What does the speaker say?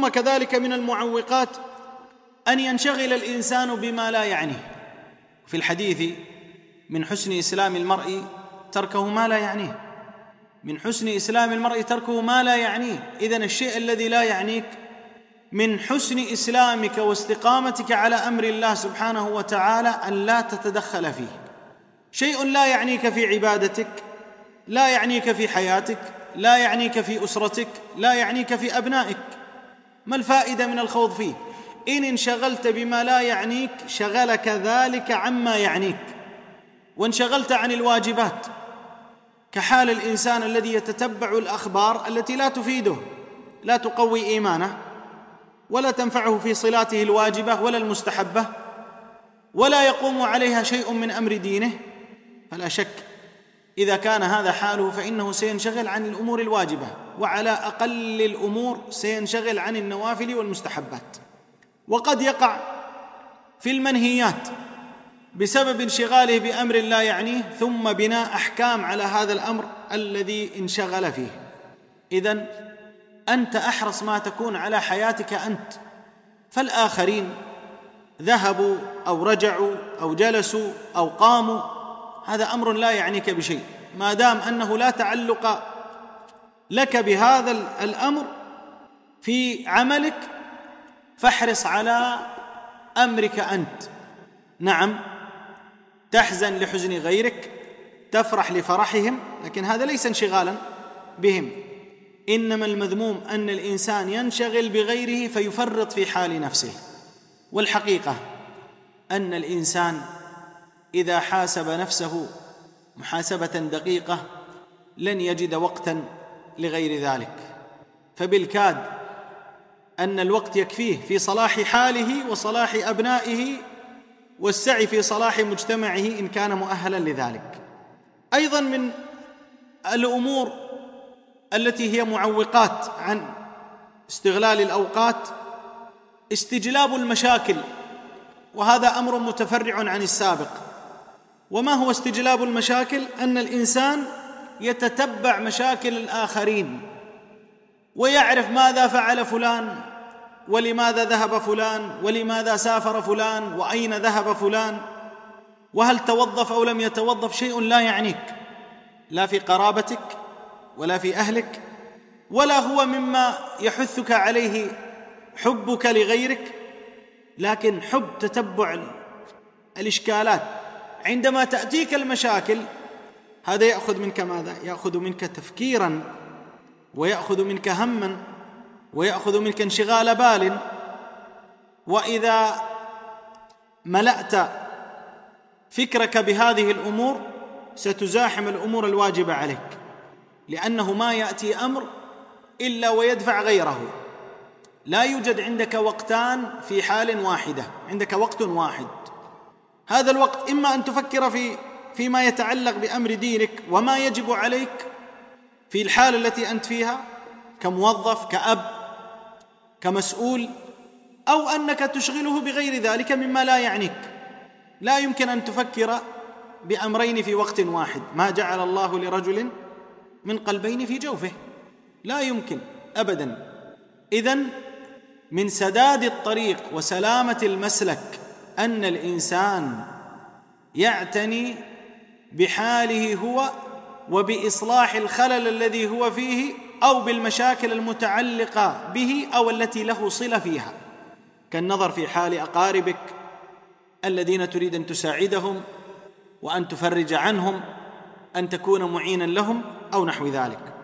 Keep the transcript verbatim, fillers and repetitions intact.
ثم كذلك من المعوقات أن ينشغل الإنسان بما لا يعنيه. في الحديث: من حسن إسلام المرء تركه ما لا يعنيه. من حسن إسلام المرء تركه ما لا يعنيه. إذن الشيء الذي لا يعنيك من حسن إسلامك واستقامتك على أمر الله سبحانه وتعالى أن لا تتدخل فيه. شيء لا يعنيك في عبادتك، لا يعنيك في حياتك، لا يعنيك في أسرتك، لا يعنيك في أبنائك، ما الفائدة من الخوض فيه؟ إن انشغلت بما لا يعنيك شغلك ذلك عما يعنيك، وانشغلت عن الواجبات، كحال الإنسان الذي يتتبع الأخبار التي لا تفيده، لا تقوي إيمانه، ولا تنفعه في صلاته الواجبة ولا المستحبة، ولا يقوم عليها شيء من أمر دينه. فلا شك إذا كان هذا حاله فإنه سينشغل عن الأمور الواجبة، وعلى أقل الأمور سينشغل عن النوافل والمستحبات. وقد يقع في المنهيات بسبب انشغاله بأمر لا يعنيه، ثم بناء أحكام على هذا الأمر الذي انشغل فيه. إذن أنت أحرص ما تكون على حياتك أنت، فالآخرين ذهبوا أو رجعوا أو جلسوا أو قاموا، هذا أمر لا يعنيك بشيء، ما دام أنه لا تعلق لك بهذا الأمر في عملك، فاحرص على أمرك أنت. نعم، تحزن لحزن غيرك، تفرح لفرحهم، لكن هذا ليس انشغالا بهم. إنما المذموم أن الإنسان ينشغل بغيره فيفرط في حال نفسه. والحقيقة أن الإنسان إذا حاسب نفسه محاسبة دقيقة لن يجد وقتا لغير ذلك، فبالكاد أن الوقت يكفيه في صلاح حاله وصلاح أبنائه والسعي في صلاح مجتمعه إن كان مؤهلا لذلك. أيضا من الأمور التي هي معوقات عن استغلال الأوقات استجلاب المشاكل، وهذا أمر متفرع عن السابق. وما هو استجلاب المشاكل؟ أن الإنسان يتتبع مشاكل الآخرين ويعرف ماذا فعل فلان، ولماذا ذهب فلان، ولماذا سافر فلان، وأين ذهب فلان، وهل توظف أو لم يتوظف. شيء لا يعنيك، لا في قرابتك ولا في أهلك، ولا هو مما يحثك عليه حبك لغيرك، لكن حب تتبع الإشكالات. عندما تأتيك المشاكل هذا يأخذ منك ماذا؟ يأخذ منك تفكيرا، ويأخذ منك هما، ويأخذ منك انشغال بال. وإذا ملأت فكرك بهذه الأمور ستزاحم الأمور الواجبة عليك، لأنه ما يأتي أمر إلا ويدفع غيره. لا يوجد عندك وقتان في حال واحدة، عندك وقت واحد. هذا الوقت إما أن تفكر في فيما يتعلق بأمر دينك وما يجب عليك في الحالة التي أنت فيها كموظف، كأب، كمسؤول، أو أنك تشغله بغير ذلك مما لا يعنيك. لا يمكن أن تفكر بأمرين في وقت واحد. ما جعل الله لرجل من قلبين في جوفه، لا يمكن أبدا. إذن من سداد الطريق وسلامة المسلك أن الإنسان يعتني بحاله هو وبإصلاح الخلل الذي هو فيه، أو بالمشاكل المتعلقة به أو التي له صلة فيها، كالنظر في حال أقاربك الذين تريد أن تساعدهم وأن تفرج عنهم، أن تكون معينا لهم أو نحو ذلك.